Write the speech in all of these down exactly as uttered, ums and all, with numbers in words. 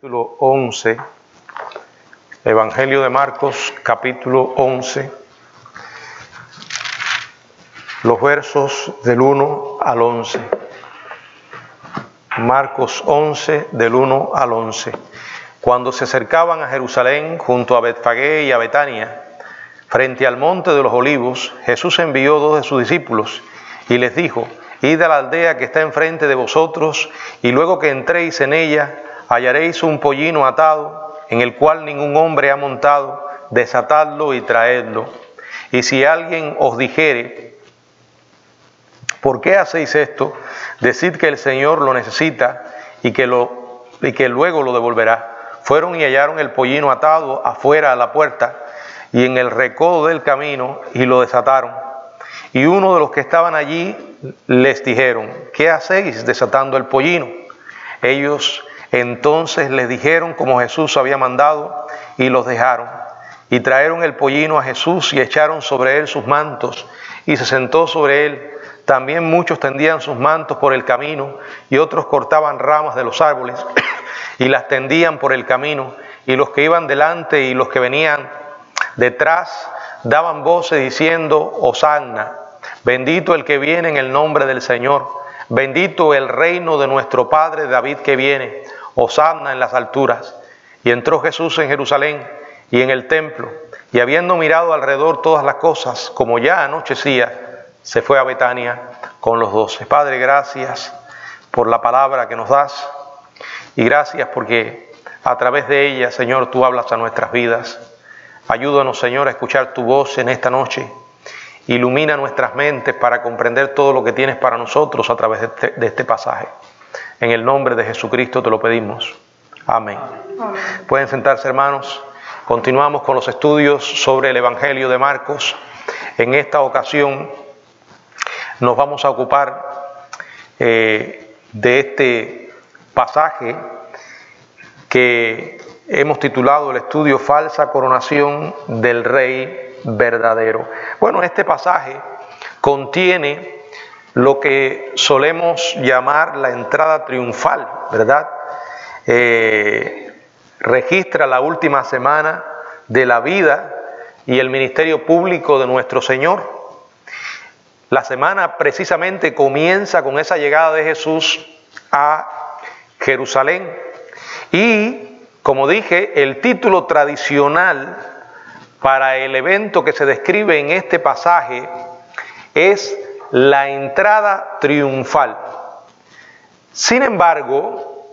Capítulo once, Evangelio de Marcos, capítulo once, los versos del uno al once. Marcos once, del uno al once. Cuando se acercaban a Jerusalén, junto a Betfagé y a Betania, frente al monte de los Olivos, Jesús envió dos de sus discípulos y les dijo: Id a la aldea que está enfrente de vosotros, y luego que entréis en ella, hallaréis un pollino atado, en el cual ningún hombre ha montado, desatadlo y traedlo. Y si alguien os dijere: ¿por qué hacéis esto?, decid que el Señor lo necesita y que, lo, y que luego lo devolverá. Fueron y hallaron el pollino atado afuera a la puerta y en el recodo del camino, y lo desataron. Y uno de los que estaban allí les dijeron: ¿qué hacéis desatando el pollino? Ellos entonces les dijeron como Jesús había mandado, y los dejaron. Y trajeron el pollino a Jesús y echaron sobre él sus mantos, y se sentó sobre él. También muchos tendían sus mantos por el camino, y otros cortaban ramas de los árboles y las tendían por el camino. Y los que iban delante y los que venían detrás daban voces diciendo: Hosanna, bendito el que viene en el nombre del Señor, bendito el reino de nuestro Padre David que viene, Hosanna en las alturas. Y entró Jesús en Jerusalén y en el templo, y habiendo mirado alrededor todas las cosas, como ya anochecía, se fue a Betania con los doce. Padre, gracias por la palabra que nos das, y gracias porque a través de ella, Señor, tú hablas a nuestras vidas. Ayúdanos, Señor, a escuchar tu voz en esta noche. Ilumina nuestras mentes para comprender todo lo que tienes para nosotros a través de este, de este pasaje. En el nombre de Jesucristo te lo pedimos. Amén. Amén. Pueden sentarse, hermanos. Continuamos con los estudios sobre el Evangelio de Marcos. En esta ocasión nos vamos a ocupar eh, de este pasaje que hemos titulado el estudio Falsa coronación del Rey verdadero. Bueno, este pasaje contiene lo que solemos llamar la entrada triunfal, ¿verdad? Eh, registra la última semana de la vida y el ministerio público de nuestro Señor. La semana precisamente comienza con esa llegada de Jesús a Jerusalén. Y, como dije, el título tradicional para el evento que se describe en este pasaje es la entrada triunfal. Sin embargo,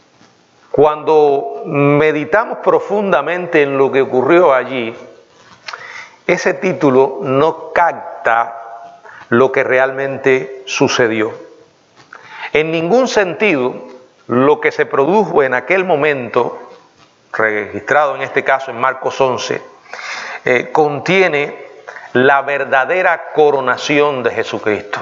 cuando meditamos profundamente en lo que ocurrió allí, ese título no capta lo que realmente sucedió. En ningún sentido, lo que se produjo en aquel momento, registrado en este caso en Marcos once, eh, contiene la verdadera coronación de Jesucristo.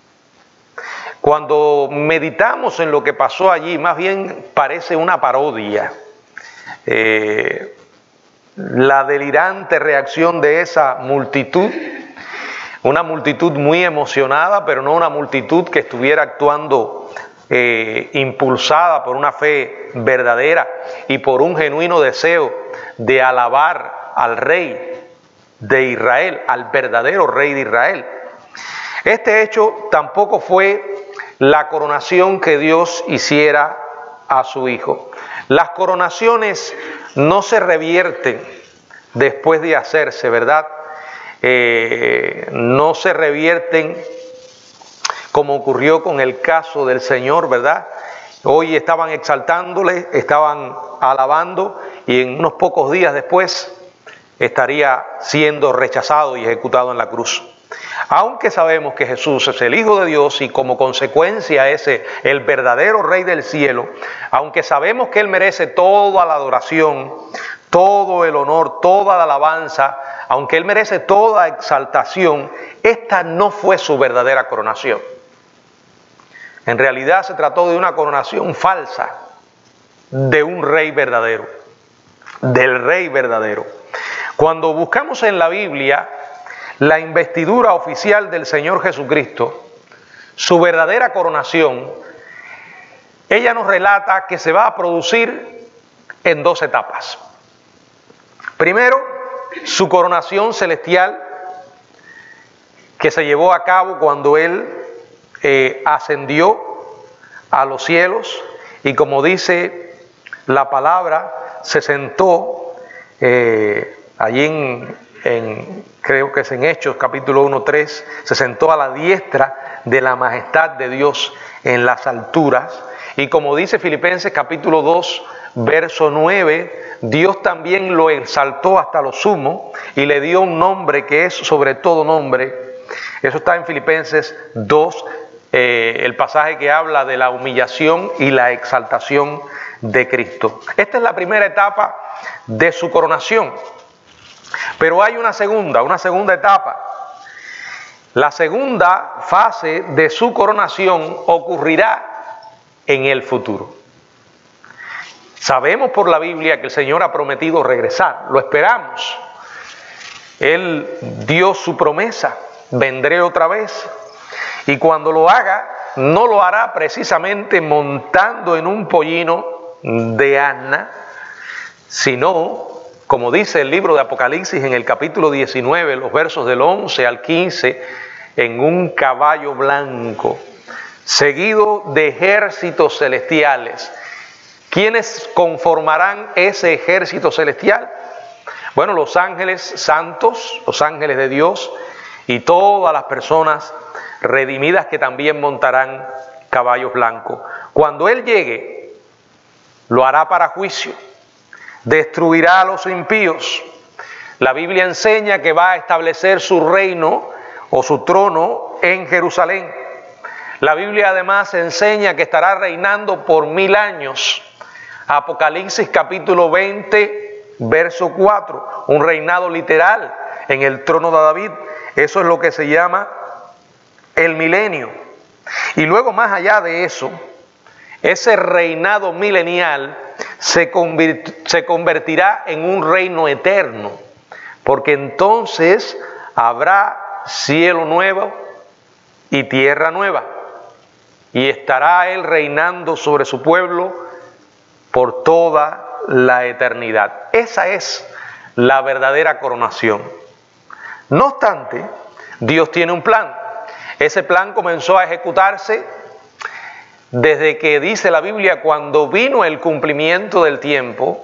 Cuando meditamos en lo que pasó allí, más bien parece una parodia. Eh, la delirante reacción de esa multitud, una multitud muy emocionada, pero no una multitud que estuviera actuando eh, impulsada por una fe verdadera y por un genuino deseo de alabar al Rey de Israel, al verdadero Rey de Israel. Este hecho tampoco fue la coronación que Dios hiciera a su Hijo. Las coronaciones no se revierten después de hacerse, ¿verdad? Eh, no se revierten como ocurrió con el caso del Señor, ¿verdad? Hoy estaban exaltándole, estaban alabando, y en unos pocos días después estaría siendo rechazado y ejecutado en la cruz. Aunque sabemos que Jesús es el Hijo de Dios y como consecuencia es el verdadero Rey del cielo, aunque sabemos que Él merece toda la adoración, todo el honor, toda la alabanza, aunque Él merece toda exaltación, esta no fue su verdadera coronación. En realidad se trató de una coronación falsa de un Rey verdadero, del Rey verdadero. Cuando buscamos en la Biblia la investidura oficial del Señor Jesucristo, su verdadera coronación, ella nos relata que se va a producir en dos etapas. Primero, su coronación celestial, que se llevó a cabo cuando él eh, ascendió a los cielos y, como dice la palabra, se sentó eh, allí en, en, creo que es en Hechos capítulo uno, tres, se sentó a la diestra de la majestad de Dios en las alturas. Y como dice Filipenses capítulo dos, verso nueve, Dios también lo exaltó hasta lo sumo y le dio un nombre que es sobre todo nombre. Eso está en Filipenses dos, eh, el pasaje que habla de la humillación y la exaltación de Cristo. Esta es la primera etapa de su coronación. Pero hay una segunda, una segunda etapa. La segunda fase de su coronación ocurrirá en el futuro. Sabemos por la Biblia que el Señor ha prometido regresar, lo esperamos. Él dio su promesa, vendré otra vez, y cuando lo haga, no lo hará precisamente montando en un pollino de asna, sino, como dice el libro de Apocalipsis en el capítulo diecinueve, los versos del once al quince, en un caballo blanco, seguido de ejércitos celestiales. ¿Quiénes conformarán ese ejército celestial? Bueno, los ángeles santos, los ángeles de Dios y todas las personas redimidas que también montarán caballos blancos. Cuando Él llegue, lo hará para juicio, destruirá a los impíos. La Biblia enseña que va a establecer su reino o su trono en Jerusalén. La Biblia además enseña que estará reinando por mil años. Apocalipsis capítulo veinte, verso cuatro, un reinado literal en el trono de David. Eso es lo que se llama el milenio. Y luego, más allá de eso, ese reinado milenial se, convirt- se convertirá en un reino eterno, porque entonces habrá cielo nuevo y tierra nueva, y estará Él reinando sobre su pueblo por toda la eternidad. Esa es la verdadera coronación. No obstante, Dios tiene un plan. Ese plan comenzó a ejecutarse desde que, dice la Biblia, cuando vino el cumplimiento del tiempo,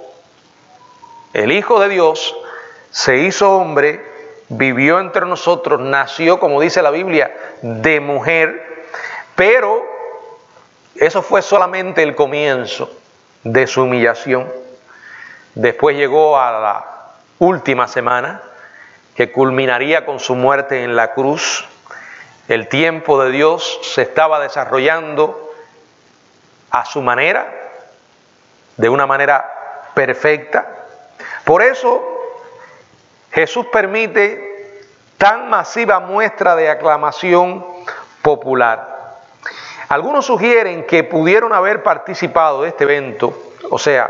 el Hijo de Dios se hizo hombre, vivió entre nosotros, nació, como dice la Biblia, de mujer, pero eso fue solamente el comienzo de su humillación. Después llegó a la última semana, que culminaría con su muerte en la cruz. El tiempo de Dios se estaba desarrollando a su manera, de una manera perfecta. Por eso Jesús permite tan masiva muestra de aclamación popular. Algunos sugieren que pudieron haber participado de este evento, o sea,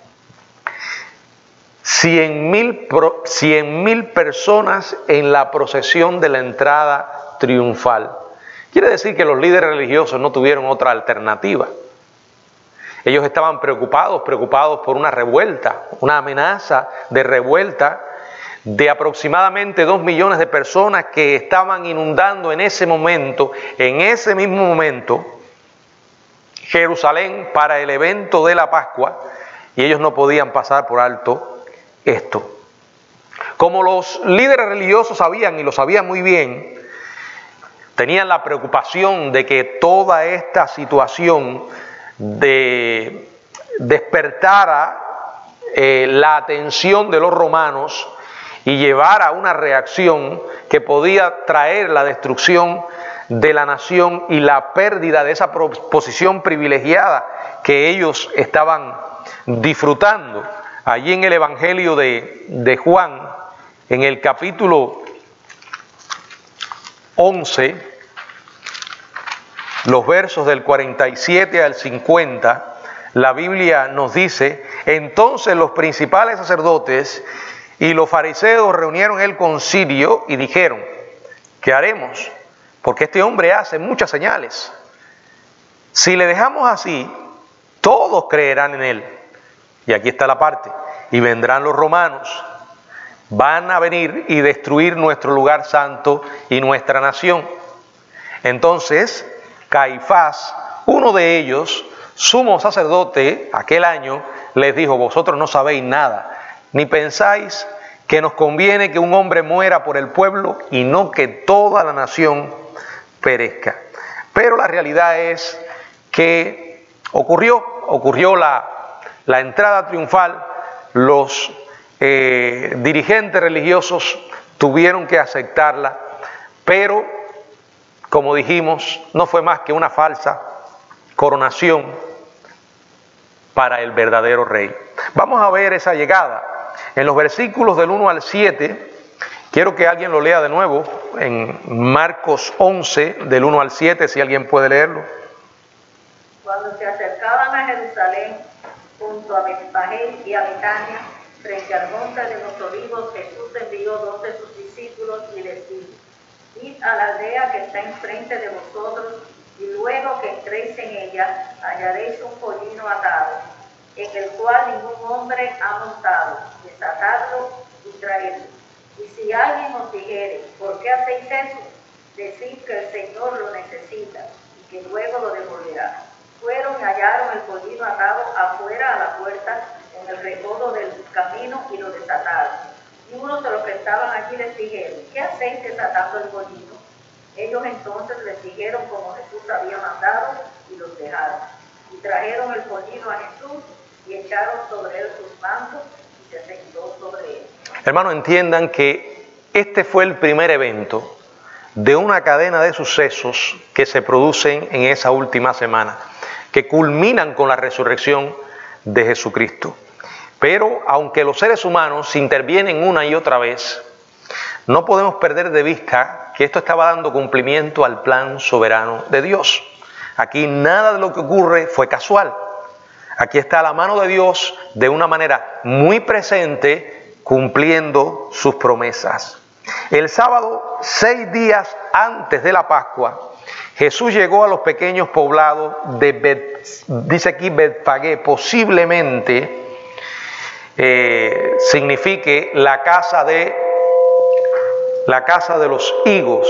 cien mil personas en la procesión de la entrada triunfal. Quiere decir que los líderes religiosos no tuvieron otra alternativa. Ellos estaban preocupados, preocupados por una revuelta, una amenaza de revuelta de aproximadamente dos millones de personas que estaban inundando en ese momento, en ese mismo momento, Jerusalén para el evento de la Pascua, y ellos no podían pasar por alto esto. Como los líderes religiosos sabían, y lo sabían muy bien, tenían la preocupación de que toda esta situación de despertara eh, la atención de los romanos y llevara a una reacción que podía traer la destrucción de la nación y la pérdida de esa posición privilegiada que ellos estaban disfrutando. Allí en el Evangelio de, de Juan, en el capítulo once, los versos del cuarenta y siete al cincuenta, la Biblia nos dice: entonces los principales sacerdotes y los fariseos reunieron el concilio y dijeron: ¿qué haremos? Porque este hombre hace muchas señales. Si le dejamos así, todos creerán en él. Y aquí está la parte. Y vendrán los romanos. Van a venir y destruir nuestro lugar santo y nuestra nación. Entonces, Caifás, uno de ellos, sumo sacerdote, aquel año, les dijo: vosotros no sabéis nada, ni pensáis que nos conviene que un hombre muera por el pueblo y no que toda la nación perezca. Pero la realidad es que ocurrió, ocurrió la, la entrada triunfal. Los eh, dirigentes religiosos tuvieron que aceptarla, pero, como dijimos, no fue más que una falsa coronación para el verdadero rey. Vamos a ver esa llegada. En los versículos del uno al siete, quiero que alguien lo lea de nuevo, en Marcos once, del uno al siete, si alguien puede leerlo. Cuando se acercaban a Jerusalén, junto a Betfagé y a Betania, frente al monte de los olivos, Jesús envió dos de sus discípulos y les dijo: id a la aldea que está enfrente de vosotros, y luego que entréis en ella, hallaréis un pollino atado, en el cual ningún hombre ha montado. Desatadlo y traedlo. Y si alguien os dijere: ¿por qué hacéis eso?, decid que el Señor lo necesita y que luego lo devolverá. Fueron y hallaron el pollino atado afuera a la puerta, en el recodo del camino, y lo desataron. Y unos de los que estaban allí les dijeron: ¿qué hacéis desatando el pollino? Ellos entonces les dijeron como Jesús había mandado, y los dejaron. Y trajeron el pollino a Jesús y echaron sobre él sus mantos, y se sentó sobre él. Hermanos, entiendan que este fue el primer evento de una cadena de sucesos que se producen en esa última semana, que culminan con la resurrección de Jesucristo. Pero aunque los seres humanos intervienen una y otra vez, no podemos perder de vista que esto estaba dando cumplimiento al plan soberano de Dios. Aquí nada de lo que ocurre fue casual. Aquí está la mano de Dios de una manera muy presente, cumpliendo sus promesas. El sábado, seis días antes de la Pascua, Jesús llegó a los pequeños poblados de Bet, dice aquí Betfagé, posiblemente eh, signifique la casa de la casa de los higos,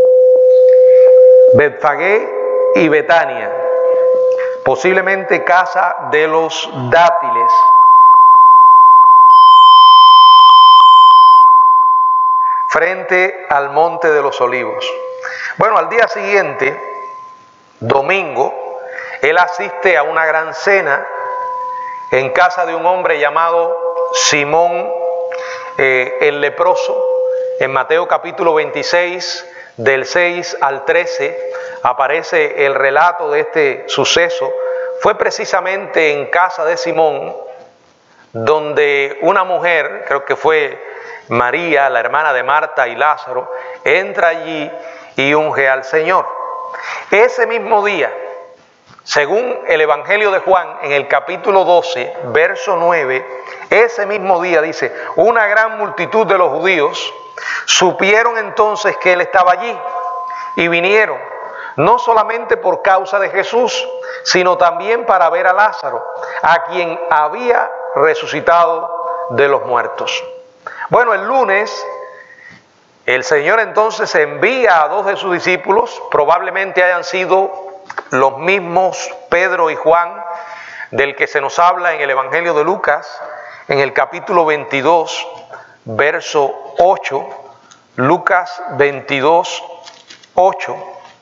Betfagé y Betania, posiblemente casa de los dátiles. Frente al monte de los olivos. Bueno, al día siguiente, domingo, él asiste a una gran cena en casa de un hombre llamado Simón eh, el leproso. En Mateo capítulo veintiséis, del seis al trece, aparece el relato de este suceso. Fue precisamente en casa de Simón donde una mujer, creo que fue María, la hermana de Marta y Lázaro, entra allí y unge al Señor. Ese mismo día, según el Evangelio de Juan, en el capítulo doce, verso nueve, ese mismo día dice: una gran multitud de los judíos supieron entonces que él estaba allí y vinieron, no solamente por causa de Jesús, sino también para ver a Lázaro, a quien había resucitado de los muertos. Bueno, el lunes el Señor entonces envía a dos de sus discípulos, probablemente hayan sido los mismos Pedro y Juan, del que se nos habla en el Evangelio de Lucas, en el capítulo veintidós, verso ocho, Lucas veintidós, ocho.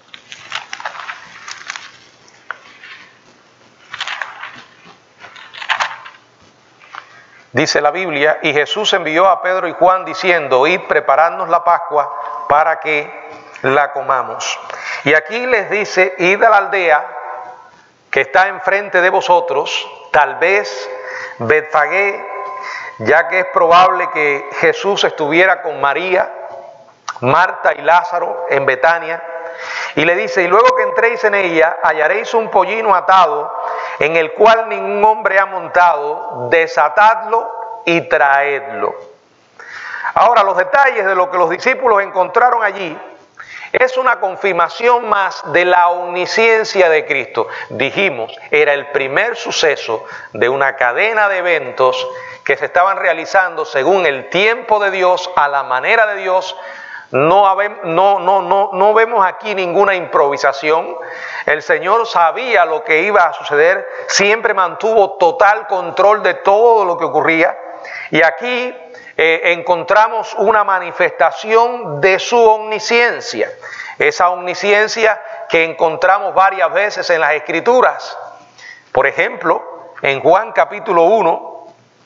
Dice la Biblia: y Jesús envió a Pedro y Juan diciendo: id, preparadnos la Pascua para que la comamos. Y aquí les dice: id a la aldea que está enfrente de vosotros, tal vez Betfagé, ya que es probable que Jesús estuviera con María, Marta y Lázaro en Betania. Y le dice: y luego que entréis en ella, hallaréis un pollino atado, en el cual ningún hombre ha montado, desatadlo y traedlo. Ahora, los detalles de lo que los discípulos encontraron allí Es una confirmación más de la omnisciencia de Cristo. Dijimos, era el primer suceso de una cadena de eventos que se estaban realizando según el tiempo de Dios, a la manera de Dios. No, no, no, no, no vemos aquí ninguna improvisación. El Señor sabía lo que iba a suceder, siempre mantuvo total control de todo lo que ocurría. Y aquí eh, encontramos una manifestación de su omnisciencia, esa omnisciencia que encontramos varias veces en las Escrituras. Por ejemplo, en Juan capítulo uno,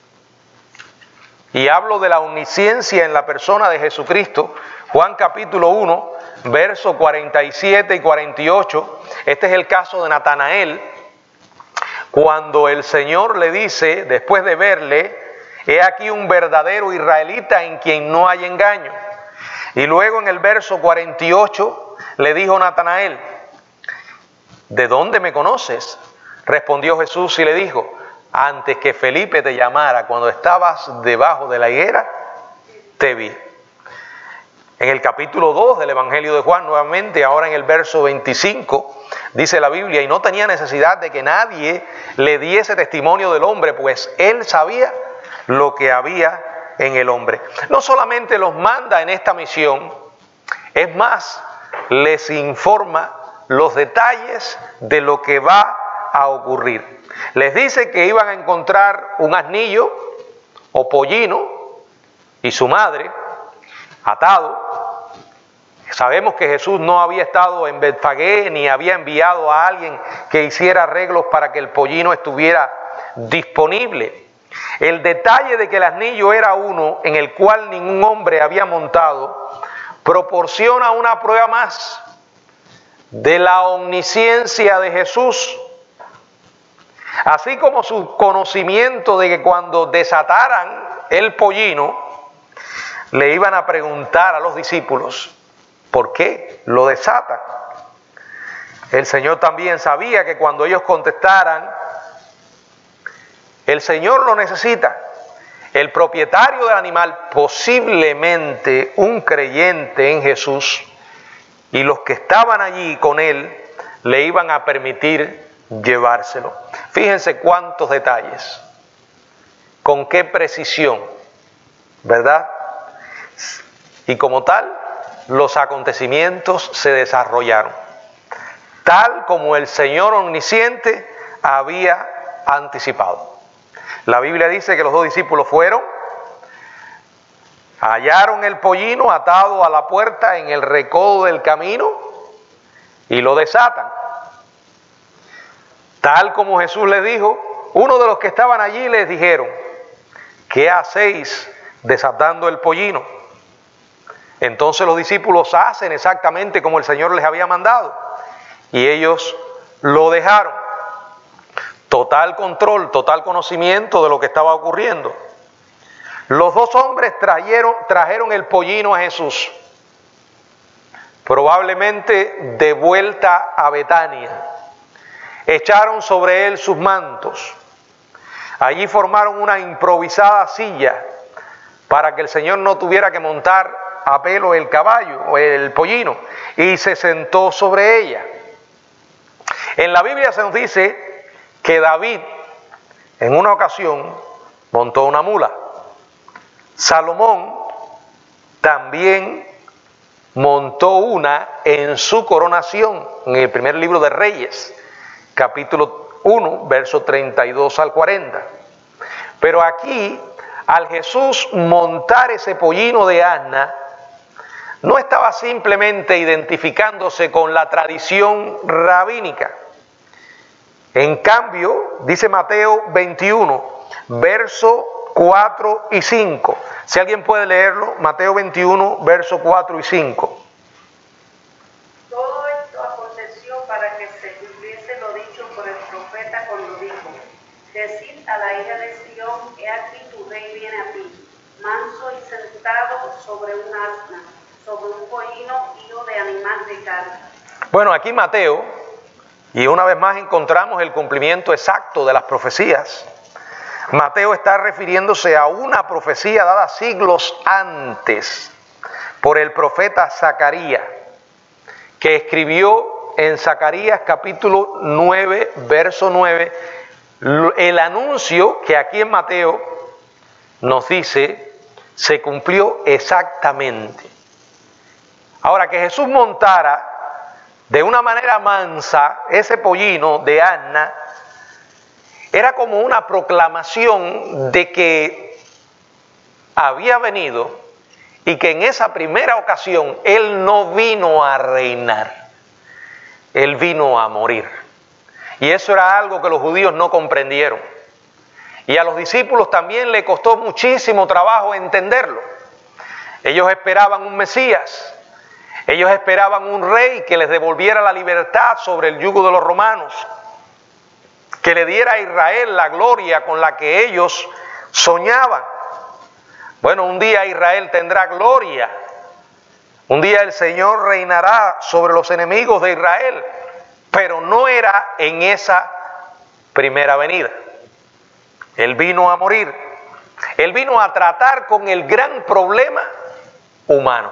y hablo de la omnisciencia en la persona de Jesucristo, Juan capítulo uno, versos cuarenta y siete y cuarenta y ocho, este es el caso de Natanael, cuando el Señor le dice, después de verle, he aquí un verdadero israelita en quien no hay engaño. Y luego en el verso cuarenta y ocho le dijo Natanael, ¿de dónde me conoces? Respondió Jesús y le dijo, antes que Felipe te llamara, cuando estabas debajo de la higuera, te vi. En el capítulo dos del Evangelio de Juan, nuevamente, ahora en el verso veinticinco, dice la Biblia, y no tenía necesidad de que nadie le diese testimonio del hombre, pues él sabía lo que había en el hombre. No solamente los manda en esta misión, es más, les informa los detalles de lo que va a ocurrir. Les dice que iban a encontrar un asnillo o pollino y su madre atado. Sabemos que Jesús no había estado en Betfagé ni había enviado a alguien que hiciera arreglos para que el pollino estuviera disponible. El detalle de que el asnillo era uno en el cual ningún hombre había montado proporciona una prueba más de la omnisciencia de Jesús, así como su conocimiento de que cuando desataran el pollino le iban a preguntar a los discípulos ¿por qué lo desatan? El Señor también sabía que cuando ellos contestaran, el Señor lo necesita. El propietario del animal, posiblemente un creyente en Jesús, y los que estaban allí con él, le iban a permitir llevárselo. Fíjense cuántos detalles, con qué precisión, ¿verdad? Y como tal, los acontecimientos se desarrollaron, tal como el Señor omnisciente había anticipado. La Biblia dice que los dos discípulos fueron, hallaron el pollino atado a la puerta en el recodo del camino y lo desatan. Tal como Jesús les dijo, uno de los que estaban allí les dijeron, ¿qué hacéis desatando el pollino? Entonces los discípulos hacen exactamente como el Señor les había mandado y ellos lo dejaron. Total control, total conocimiento de lo que estaba ocurriendo. Los dos hombres trajeron, trajeron el pollino a Jesús, probablemente de vuelta a Betania. Echaron sobre él sus mantos. Allí formaron una improvisada silla para que el Señor no tuviera que montar a pelo el caballo o el pollino, y se sentó sobre ella. En la Biblia se nos dice que David en una ocasión montó una mula. Salomón también montó una en su coronación, en el primer libro de Reyes, capítulo uno, verso treinta y dos al cuarenta. Pero aquí, al Jesús montar ese pollino de asna, no estaba simplemente identificándose con la tradición rabínica. En cambio, dice Mateo veintiuno, verso cuatro y cinco. Si alguien puede leerlo, Mateo veintiuno, verso cuatro y cinco. Todo esto aconteció para que se cumpliese lo dicho por el profeta cuando dijo, decid a la hija de Sión, he aquí tu rey viene a ti, manso y sentado sobre un asna, sobre un pollino, hijo de animal de carga. Bueno, aquí Mateo, y una vez más encontramos el cumplimiento exacto de las profecías. Mateo está refiriéndose a una profecía dada siglos antes por el profeta Zacarías. que escribió en Zacarías capítulo nueve, verso nueve, el anuncio que aquí en Mateo nos dice se cumplió exactamente. Ahora, que Jesús montara de una manera mansa ese pollino de asna era como una proclamación de que había venido y que en esa primera ocasión Él no vino a reinar, Él vino a morir. Y eso era algo que los judíos no comprendieron. Y a los discípulos también le costó muchísimo trabajo entenderlo. Ellos esperaban un Mesías, ellos esperaban un rey que les devolviera la libertad sobre el yugo de los romanos, que le diera a Israel la gloria con la que ellos soñaban. Bueno, un día Israel tendrá gloria, un día el Señor reinará sobre los enemigos de Israel, pero no era en esa primera venida. Él vino a morir, Él vino a tratar con el gran problema humano.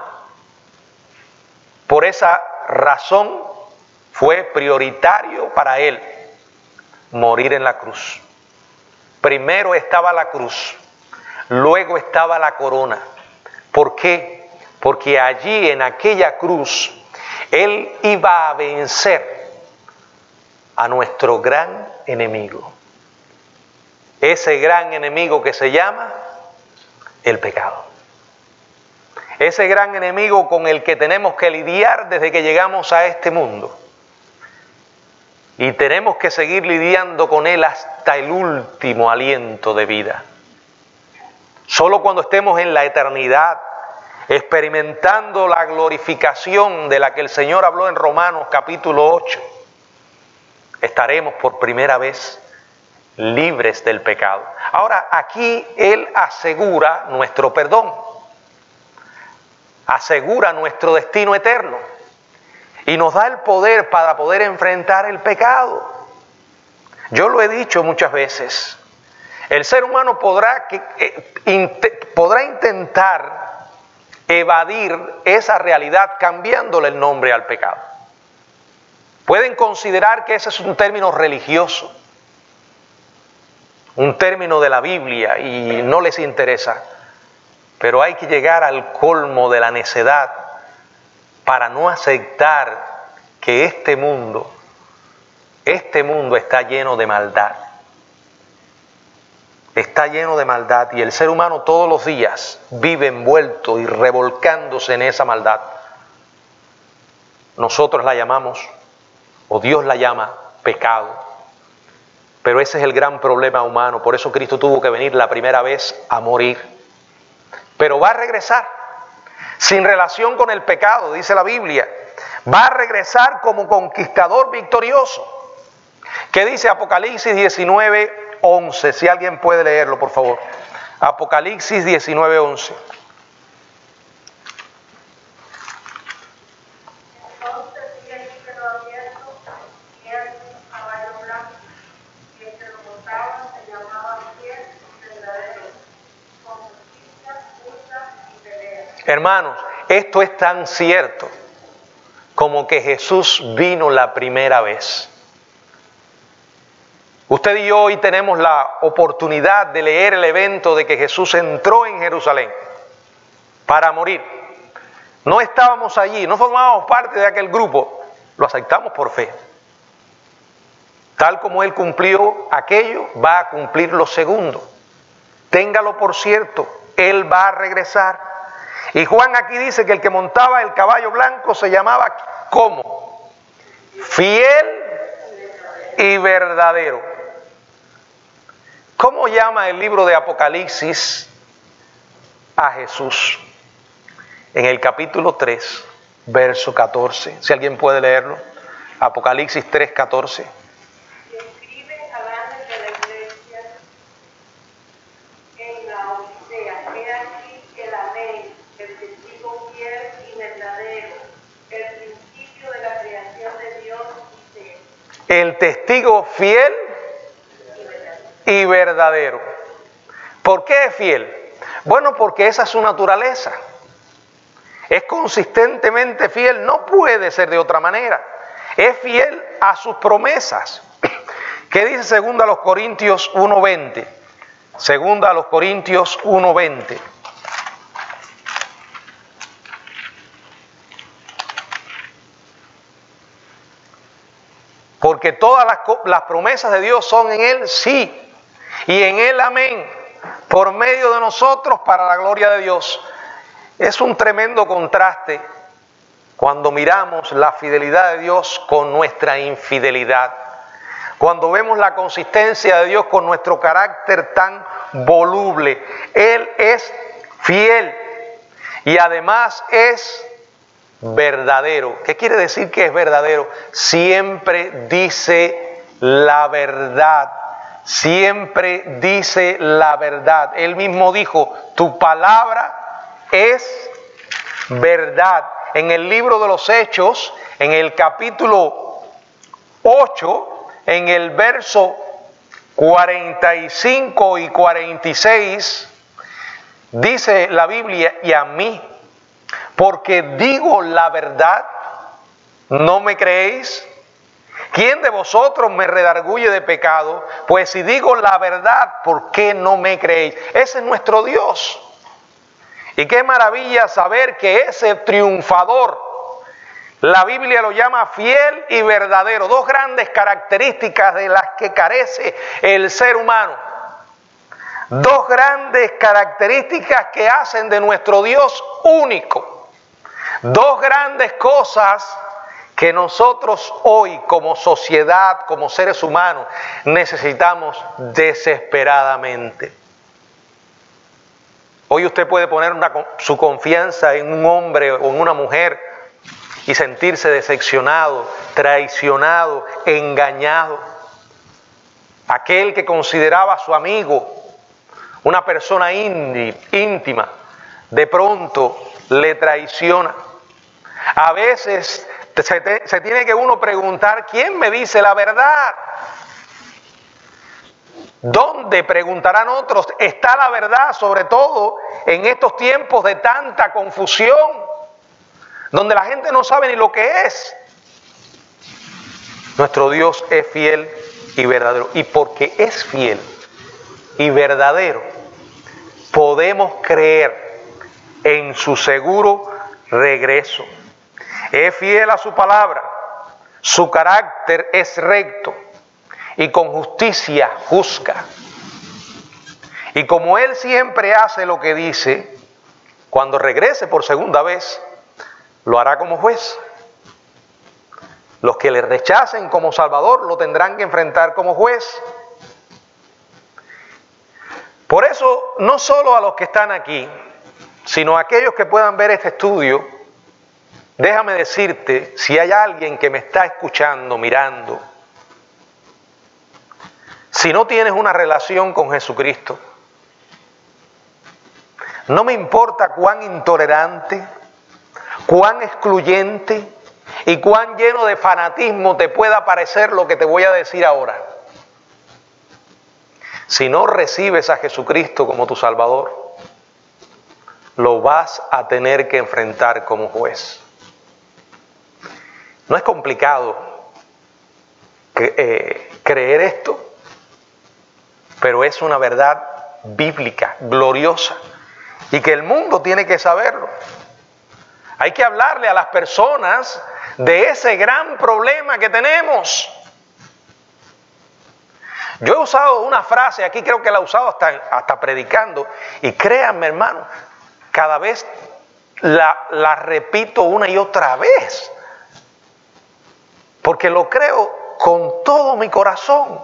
Por esa razón fue prioritario para Él morir en la cruz. Primero estaba la cruz, luego estaba la corona. ¿Por qué? Porque allí en aquella cruz Él iba a vencer a nuestro gran enemigo. Ese gran enemigo que se llama el pecado. Ese gran enemigo con el que tenemos que lidiar desde que llegamos a este mundo. Y tenemos que seguir lidiando con él hasta el último aliento de vida. Solo cuando estemos en la eternidad, experimentando la glorificación de la que el Señor habló en Romanos capítulo ocho, estaremos por primera vez libres del pecado. Ahora, aquí Él asegura nuestro perdón, asegura nuestro destino eterno y nos da el poder para poder enfrentar el pecado. Yo lo he dicho muchas veces, el ser humano podrá, que, eh, int, podrá intentar evadir esa realidad cambiándole el nombre al pecado. Pueden considerar que ese es un término religioso, un término de la Biblia, y no les interesa. Pero hay que llegar al colmo de la necedad para no aceptar que este mundo, este mundo está lleno de maldad. Está lleno de maldad y el ser humano todos los días vive envuelto y revolcándose en esa maldad. Nosotros la llamamos, o Dios la llama, pecado. Pero ese es el gran problema humano, por eso Cristo tuvo que venir la primera vez a morir. Pero va a regresar, sin relación con el pecado, dice la Biblia. Va a regresar como conquistador victorioso. ¿Qué dice Apocalipsis diecinueve, once? Si alguien puede leerlo, por favor. Apocalipsis diecinueve, once. Hermanos, esto es tan cierto como que Jesús vino la primera vez. Usted y yo hoy tenemos la oportunidad de leer el evento de que Jesús entró en Jerusalén para morir. No estábamos allí, no formábamos parte de aquel grupo, lo aceptamos por fe. Tal como Él cumplió aquello, va a cumplir lo segundo. Téngalo por cierto, Él va a regresar. Y Juan aquí dice que el que montaba el caballo blanco se llamaba ¿cómo? Fiel y verdadero. ¿Cómo llama el libro de Apocalipsis a Jesús? En el capítulo tres, verso catorce. Si alguien puede leerlo. Apocalipsis tres, catorce. El testigo fiel y verdadero. ¿Por qué es fiel? Bueno, porque esa es su naturaleza. es consistentemente fiel, no puede ser de otra manera. Es fiel a sus promesas. ¿Qué dice segunda a los Corintios uno veinte? Segunda a los Corintios uno veinte. Porque todas las, las promesas de Dios son en Él sí, y en Él amén, por medio de nosotros para la gloria de Dios. Es un tremendo contraste cuando miramos la fidelidad de Dios con nuestra infidelidad. Cuando vemos la consistencia de Dios con nuestro carácter tan voluble. Él es fiel y además es verdadero. ¿Qué quiere decir que es verdadero? Siempre dice la verdad. Siempre dice la verdad. Él mismo dijo, tu palabra es verdad. En el libro de los Hechos, en el capítulo ocho, en el verso cuarenta y cinco y cuarenta y seis, dice la Biblia, y a mí, porque digo la verdad, ¿no me creéis? ¿Quién de vosotros me redarguye de pecado? Pues si digo la verdad, ¿por qué no me creéis? Ese es nuestro Dios. Y qué maravilla saber que ese triunfador, la Biblia lo llama fiel y verdadero, dos grandes características de las que carece el ser humano. Dos grandes características que hacen de nuestro Dios único. Dos grandes cosas que nosotros hoy como sociedad, como seres humanos, necesitamos desesperadamente. Hoy usted puede poner una, su confianza en un hombre o en una mujer y sentirse decepcionado, traicionado, engañado. Aquel que consideraba a su amigo una persona íntima, de pronto le traiciona. A veces se, te, se tiene que uno preguntar, ¿quién me dice la verdad? ¿Dónde, preguntarán otros, está la verdad? Sobre todo en estos tiempos de tanta confusión, donde la gente no sabe ni lo que es. Nuestro Dios es fiel y verdadero. Y porque es fiel y verdadero, podemos creer en su seguro regreso. Es fiel a su palabra, su carácter es recto y con justicia juzga. Y como Él siempre hace lo que dice, cuando regrese por segunda vez, lo hará como juez. Los que le rechacen como Salvador lo tendrán que enfrentar como juez. Por eso, no solo a los que están aquí, sino a aquellos que puedan ver este estudio, déjame decirte, si hay alguien que me está escuchando, mirando, si no tienes una relación con Jesucristo, no me importa cuán intolerante, cuán excluyente y cuán lleno de fanatismo te pueda parecer lo que te voy a decir ahora. Si no recibes a Jesucristo como tu Salvador, lo vas a tener que enfrentar como juez. No es complicado que, eh, creer esto, pero es una verdad bíblica, gloriosa, y que el mundo tiene que saberlo. Hay que hablarle a las personas de ese gran problema que tenemos. Yo he usado una frase, aquí creo que la he usado hasta, hasta predicando, y créanme, hermano, cada vez la, la repito una y otra vez, porque lo creo con todo mi corazón.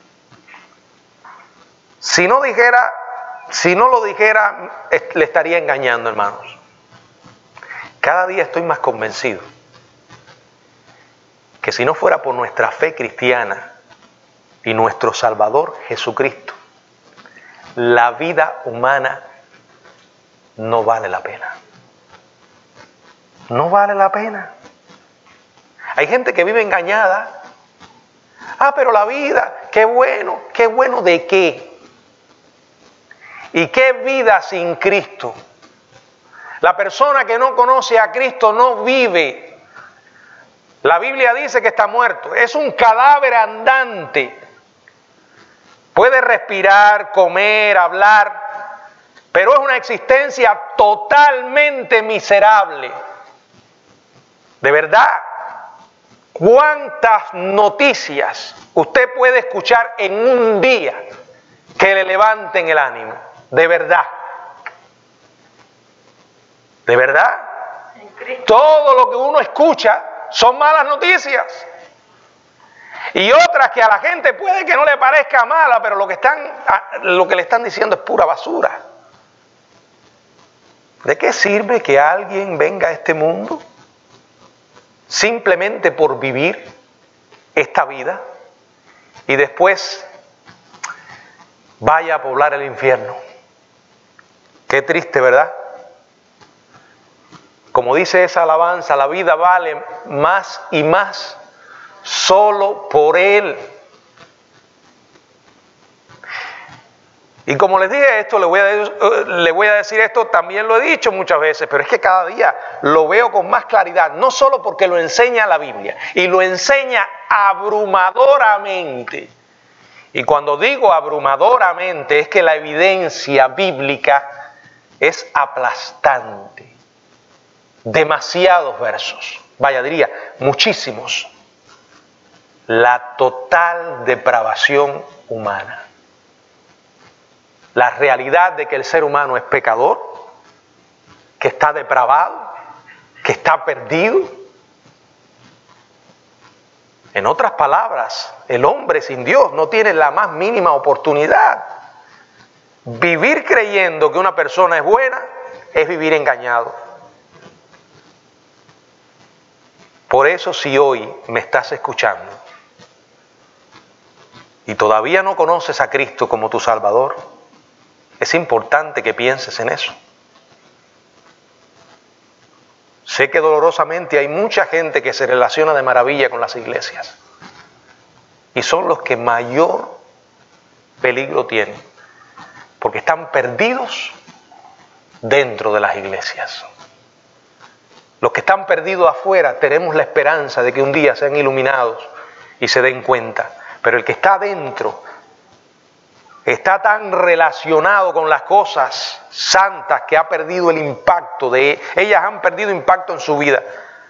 Si no dijera, si no lo dijera, le estaría engañando, hermanos. Cada día estoy más convencido que si no fuera por nuestra fe cristiana y nuestro Salvador Jesucristo, la vida humana no vale la pena. No vale la pena. Hay gente que vive engañada. Ah, pero la vida, qué bueno, qué bueno de qué. ¿Y qué vida sin Cristo? La persona que no conoce a Cristo no vive. La Biblia dice que está muerto. Es un cadáver andante. Puede respirar, comer, hablar, pero es una existencia totalmente miserable. De verdad, ¿cuántas noticias usted puede escuchar en un día que le levanten el ánimo? De verdad. De verdad. Todo lo que uno escucha son malas noticias. Y otras que a la gente puede que no le parezca mala, pero lo que están, lo que le están diciendo es pura basura. ¿De qué sirve que alguien venga a este mundo simplemente por vivir esta vida y después vaya a poblar el infierno? Qué triste, ¿verdad? Como dice esa alabanza, la vida vale más y más solo por Él. Y como les dije esto, le voy, a, le voy a decir esto, también lo he dicho muchas veces, pero es que cada día lo veo con más claridad, no solo porque lo enseña la Biblia, y lo enseña abrumadoramente. Y cuando digo abrumadoramente, es que la evidencia bíblica es aplastante. Demasiados versos, vaya, diría, muchísimos. La total depravación humana. La realidad de que el ser humano es pecador, que está depravado, que está perdido. En otras palabras, el hombre sin Dios no tiene la más mínima oportunidad. Vivir creyendo que una persona es buena es vivir engañado. Por eso, si hoy me estás escuchando y todavía no conoces a Cristo como tu Salvador, es importante que pienses en eso. Sé que dolorosamente hay mucha gente que se relaciona de maravilla con las iglesias y son los que mayor peligro tienen, porque están perdidos dentro de las iglesias. Los que están perdidos afuera tenemos la esperanza de que un día sean iluminados y se den cuenta, pero el que está dentro está tan relacionado con las cosas santas que ha perdido el impacto de ellas, han perdido impacto en su vida.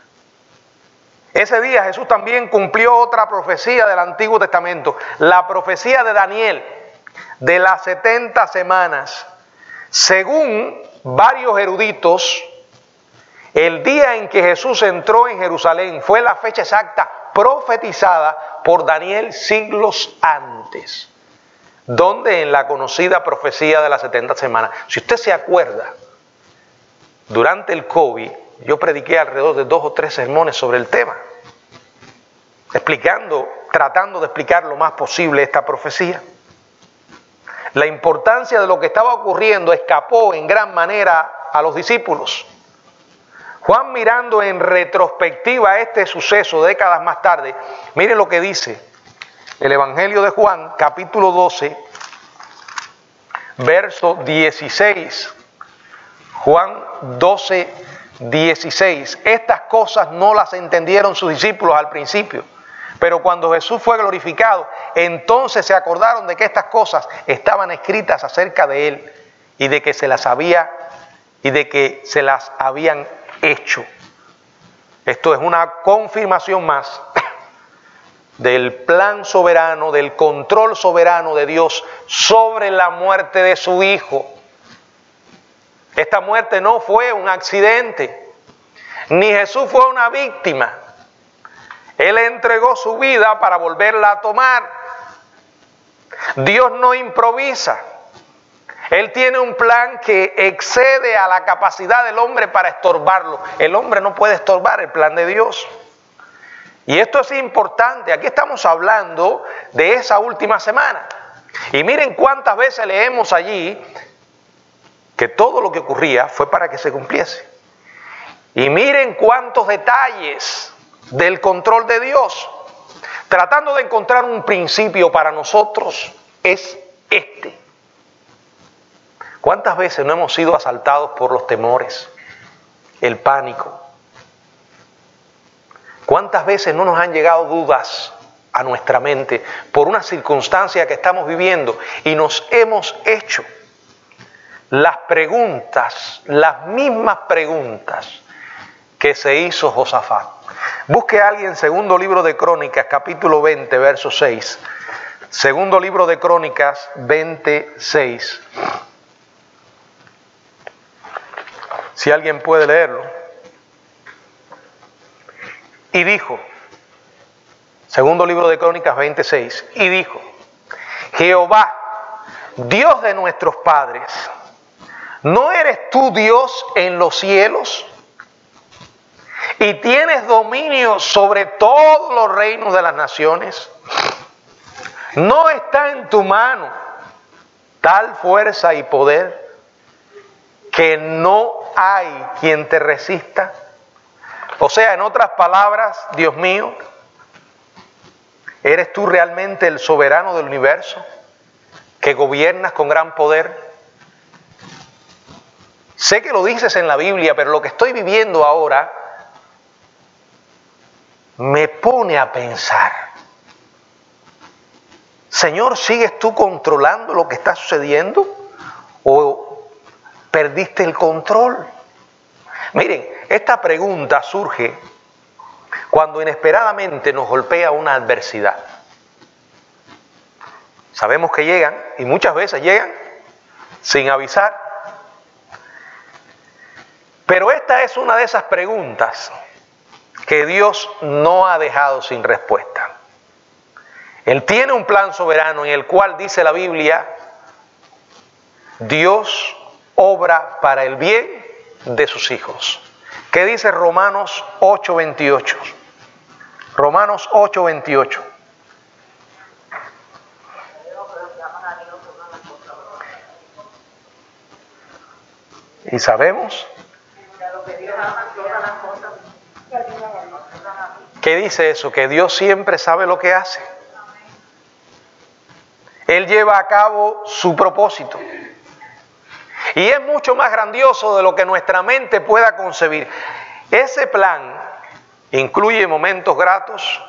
Ese día Jesús también cumplió otra profecía del Antiguo Testamento, la profecía de Daniel de las setenta semanas. Según varios eruditos, el día en que Jesús entró en Jerusalén fue la fecha exacta profetizada por Daniel siglos antes. Donde en la conocida profecía de las setenta semanas. Si usted se acuerda, durante el COVID, yo prediqué alrededor de dos o tres sermones sobre el tema, explicando, tratando de explicar lo más posible esta profecía. La importancia de lo que estaba ocurriendo escapó en gran manera a los discípulos. Juan, mirando en retrospectiva este suceso décadas más tarde, miren lo que dice el Evangelio de Juan, capítulo doce, verso dieciséis. Juan doce, dieciséis. Estas cosas no las entendieron sus discípulos al principio, pero cuando Jesús fue glorificado, entonces se acordaron de que estas cosas estaban escritas acerca de Él y de que se las había y de que se las habían hecho. Esto es una confirmación más del plan soberano, del control soberano de Dios sobre la muerte de su Hijo. Esta muerte no fue un accidente, ni Jesús fue una víctima. Él entregó su vida para volverla a tomar. Dios no improvisa. Él tiene un plan que excede a la capacidad del hombre para estorbarlo. El hombre no puede estorbar el plan de Dios. Y esto es importante. Aquí estamos hablando de esa última semana. Y miren cuántas veces leemos allí que todo lo que ocurría fue para que se cumpliese. Y miren cuántos detalles del control de Dios. Tratando de encontrar un principio para nosotros es este. ¿Cuántas veces no hemos sido asaltados por los temores? el pánico. ¿Cuántas veces no nos han llegado dudas a nuestra mente por una circunstancia que estamos viviendo y nos hemos hecho las preguntas, las mismas preguntas que se hizo Josafat? Busque a alguien, segundo libro de Crónicas, capítulo veinte, verso seis. Segundo libro de Crónicas, veintiséis. Si alguien puede leerlo. Y dijo, segundo libro de Crónicas veintiséis, y dijo, Jehová, Dios de nuestros padres, ¿no eres tú Dios en los cielos? Y tienes dominio sobre todos los reinos de las naciones. ¿No está en tu mano tal fuerza y poder que no hay quien te resista? O sea, en otras palabras, Dios mío, ¿eres tú realmente el soberano del universo, que gobiernas con gran poder? Sé que lo dices en la Biblia, pero lo que estoy viviendo ahora me pone a pensar. Señor, ¿sigues tú controlando lo que está sucediendo o perdiste el control? Miren, esta pregunta surge cuando inesperadamente nos golpea una adversidad. Sabemos que llegan, y muchas veces llegan sin avisar. Pero esta es una de esas preguntas que Dios no ha dejado sin respuesta. Él tiene un plan soberano en el cual, dice la Biblia, Dios obra para el bien de sus hijos. ¿Qué dice Romanos ocho veintiocho? Romanos ocho veintiocho. Y sabemos ¿qué dice eso? Que Dios siempre sabe lo que hace. Él lleva a cabo su propósito. Y es mucho más grandioso de lo que nuestra mente pueda concebir. Ese plan incluye momentos gratos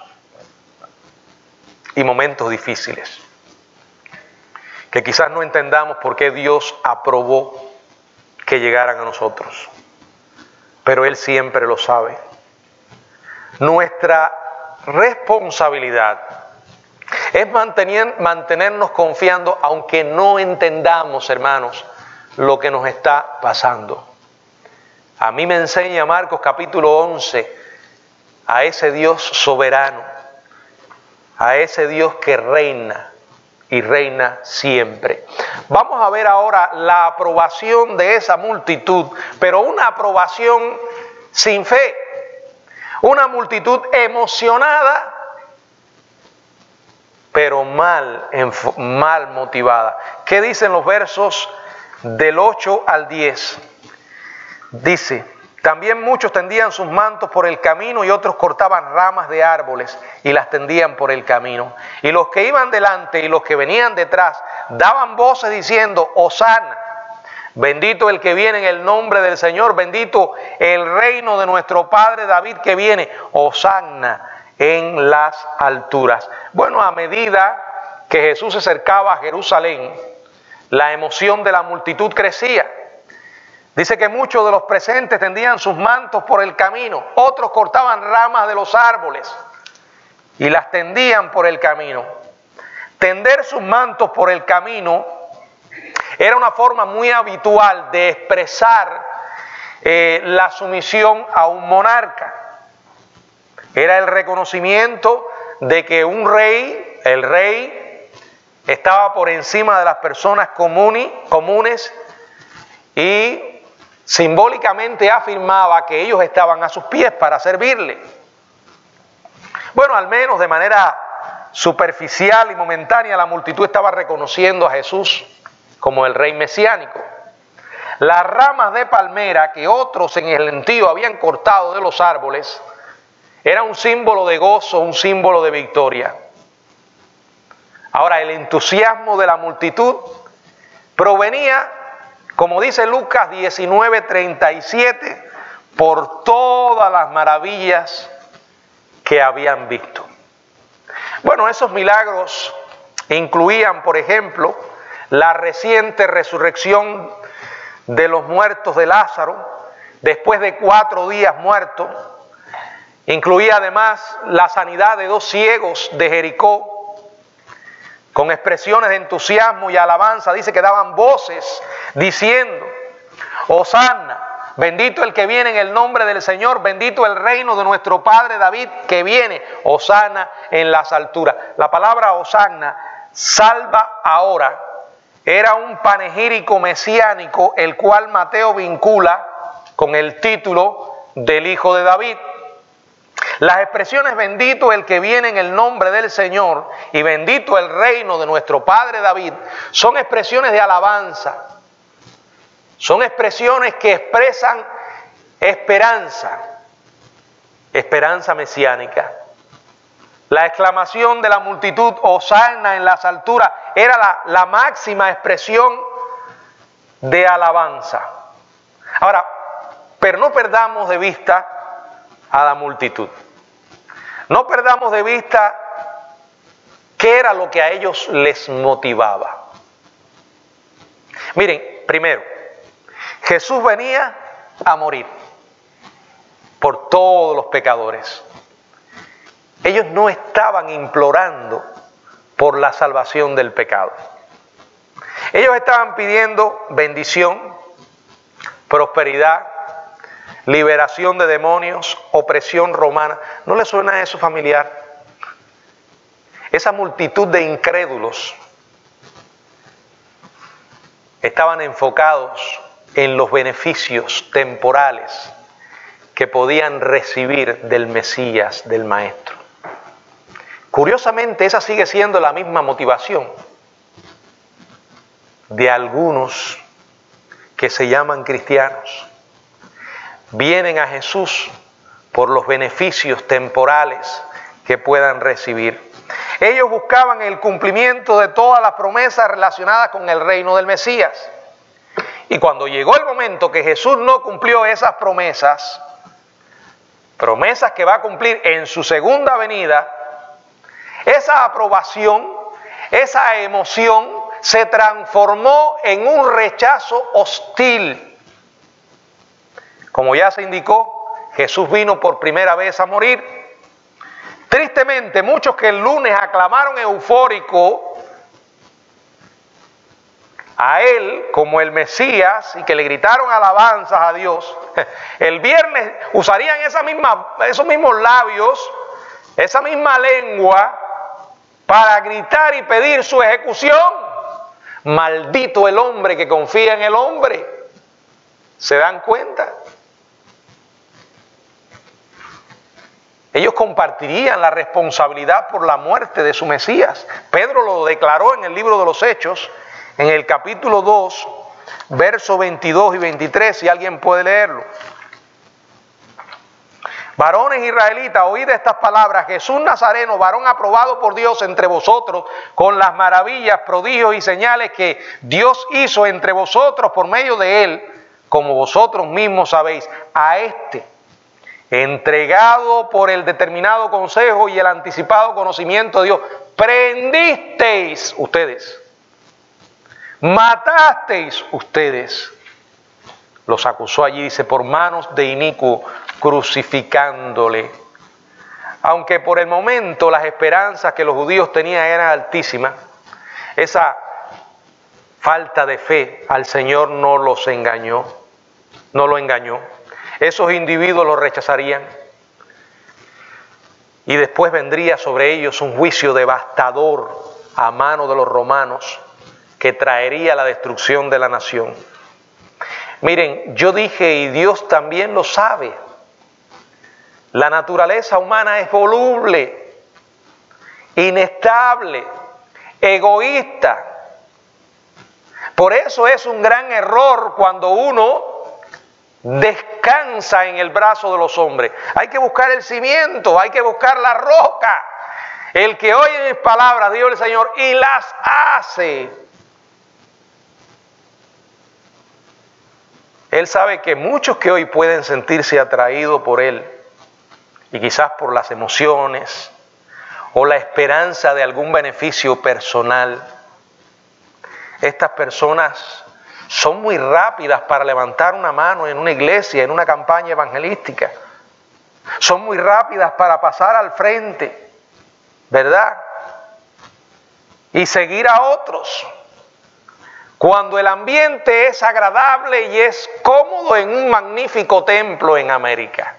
y momentos difíciles, que quizás no entendamos por qué Dios aprobó que llegaran a nosotros. Pero Él siempre lo sabe. Nuestra responsabilidad es mantener, mantenernos confiando, aunque no entendamos, hermanos, lo que nos está pasando. A mí me enseña Marcos capítulo once a ese Dios soberano, a ese Dios que reina y reina siempre. Vamos a ver ahora la aprobación de esa multitud, pero una aprobación sin fe, una multitud emocionada, pero mal, mal motivada. ¿Qué dicen los versos del ocho al diez? Dice, también muchos tendían sus mantos por el camino y otros cortaban ramas de árboles y las tendían por el camino. Y los que iban delante y los que venían detrás daban voces diciendo, Hosana, bendito el que viene en el nombre del Señor, bendito el reino de nuestro padre David que viene, Hosana en las alturas. Bueno, a medida que Jesús se acercaba a Jerusalén, la emoción de la multitud crecía. Dice que muchos de los presentes tendían sus mantos por el camino, otros cortaban ramas de los árboles y las tendían por el camino. Tender sus mantos por el camino era una forma muy habitual de expresar eh, la sumisión a un monarca. Era el reconocimiento de que un rey, el rey, estaba por encima de las personas comunes, comunes y simbólicamente afirmaba que ellos estaban a sus pies para servirle. Bueno, al menos de manera superficial y momentánea, la multitud estaba reconociendo a Jesús como el rey mesiánico. Las ramas de palmera que otros en el gentío habían cortado de los árboles era un símbolo de gozo, un símbolo de victoria. Ahora, el entusiasmo de la multitud provenía, como dice Lucas diecinueve treinta y siete, por todas las maravillas que habían visto. Bueno, esos milagros incluían, por ejemplo, la reciente resurrección de los muertos de Lázaro, después de cuatro días muerto. Incluía además la sanidad de dos ciegos de Jericó, con expresiones de entusiasmo y alabanza. Dice que daban voces diciendo: Hosanna, bendito el que viene en el nombre del Señor, bendito el reino de nuestro padre David que viene, Hosanna en las alturas. La palabra Hosanna, salva ahora, era un panegírico mesiánico, el cual Mateo vincula con el título del Hijo de David. Las expresiones bendito el que viene en el nombre del Señor y bendito el reino de nuestro padre David son expresiones de alabanza. Son expresiones que expresan esperanza, esperanza mesiánica. La exclamación de la multitud, Hosanna en las alturas, era la, la máxima expresión de alabanza. Ahora, pero no perdamos de vista a la multitud. No perdamos de vista qué era lo que a ellos les motivaba. Miren, primero, Jesús venía a morir por todos los pecadores. Ellos no estaban implorando por la salvación del pecado. Ellos estaban pidiendo bendición, prosperidad, liberación de demonios, opresión romana. ¿No les suena eso familiar? Esa multitud de incrédulos estaban enfocados en los beneficios temporales que podían recibir del Mesías, del Maestro. Curiosamente, esa sigue siendo la misma motivación de algunos que se llaman cristianos. Vienen a Jesús por los beneficios temporales que puedan recibir. Ellos buscaban el cumplimiento de todas las promesas relacionadas con el reino del Mesías. Y cuando llegó el momento que Jesús no cumplió esas promesas, promesas que va a cumplir en su segunda venida, esa aprobación, esa emoción se transformó en un rechazo hostil. Como ya se indicó, Jesús vino por primera vez a morir. Tristemente, muchos que el lunes aclamaron eufórico a Él como el Mesías y que le gritaron alabanzas a Dios, el viernes usarían esa misma, esos mismos labios, esa misma lengua para gritar y pedir su ejecución. Maldito el hombre que confía en el hombre. ¿Se dan cuenta? Ellos compartirían la responsabilidad por la muerte de su Mesías. Pedro lo declaró en el libro de los Hechos, en el capítulo dos, versos veintidós y veintitrés, si alguien puede leerlo. Varones israelitas, oíd estas palabras: Jesús Nazareno, varón aprobado por Dios entre vosotros, con las maravillas, prodigios y señales que Dios hizo entre vosotros por medio de él, como vosotros mismos sabéis. A este, entregado por el determinado consejo y el anticipado conocimiento de Dios, prendisteis ustedes, matasteis ustedes. Los acusó allí, dice, por manos de inicuo, crucificándole. Aunque por el momento las esperanzas que los judíos tenían eran altísimas, esa falta de fe al Señor no los engañó, no lo engañó. Esos individuos lo rechazarían y después vendría sobre ellos un juicio devastador a mano de los romanos que traería la destrucción de la nación. Miren, yo dije, y Dios también lo sabe, la naturaleza humana es voluble, inestable, egoísta. Por eso es un gran error cuando uno descansa en el brazo de los hombres. Hay que buscar el cimiento, hay que buscar la roca. El que oye mis palabras, dijo el Señor, y las hace. Él sabe que muchos que hoy pueden sentirse atraídos por Él, y quizás por las emociones o la esperanza de algún beneficio personal, estas personas son muy rápidas para levantar una mano en una iglesia, en una campaña evangelística. Son muy rápidas para pasar al frente, ¿verdad? Y seguir a otros. Cuando el ambiente es agradable y es cómodo en un magnífico templo en América.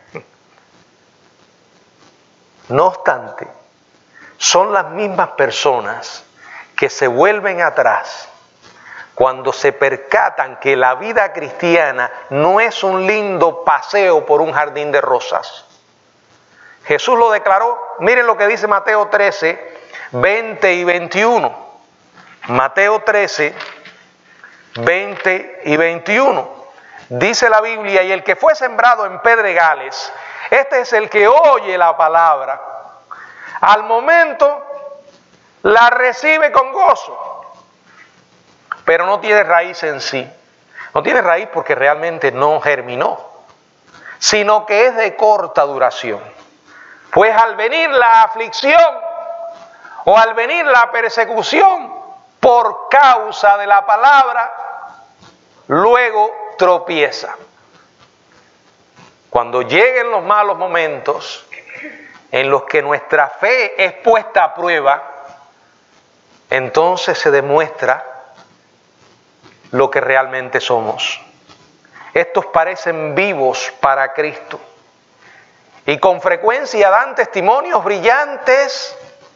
No obstante, son las mismas personas que se vuelven atrás cuando se percatan que la vida cristiana no es un lindo paseo por un jardín de rosas. Jesús lo declaró. Miren lo que dice Mateo trece, veinte y veintiuno. Mateo trece, veinte y veintiuno. Dice la Biblia: y el que fue sembrado en pedregales, este es el que oye la palabra. Al momento la recibe con gozo, pero no tiene raíz en sí. No tiene raíz porque realmente no germinó, sino que es de corta duración. Pues al venir la aflicción o al venir la persecución por causa de la palabra, luego tropieza. Cuando lleguen los malos momentos en los que nuestra fe es puesta a prueba, entonces se demuestra lo que realmente somos. Estos parecen vivos para Cristo y con frecuencia dan testimonios brillantes,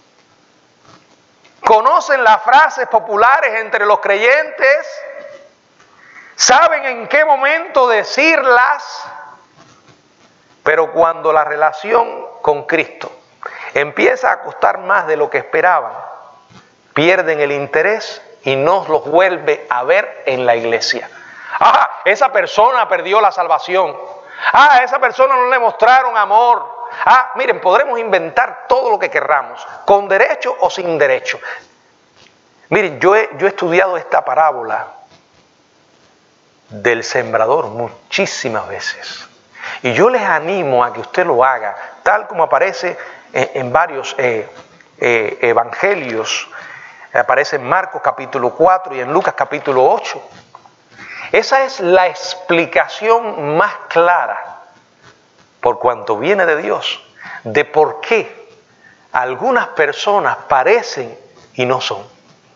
conocen las frases populares entre los creyentes, saben en qué momento decirlas, pero cuando la relación con Cristo empieza a costar más de lo que esperaban, pierden el interés y no los vuelve a ver en la iglesia. Ah, esa persona perdió la salvación. Ah, a esa persona no le mostraron amor. Ah, miren, podremos inventar todo lo que querramos, con derecho o sin derecho. Miren, yo he, yo he estudiado esta parábola del sembrador muchísimas veces. Y yo les animo a que usted lo haga, tal como aparece en, en varios eh, eh, evangelios. Aparece en Marcos capítulo cuatro y en Lucas capítulo ocho. Esa es la explicación más clara, por cuanto viene de Dios, de por qué algunas personas parecen y no son.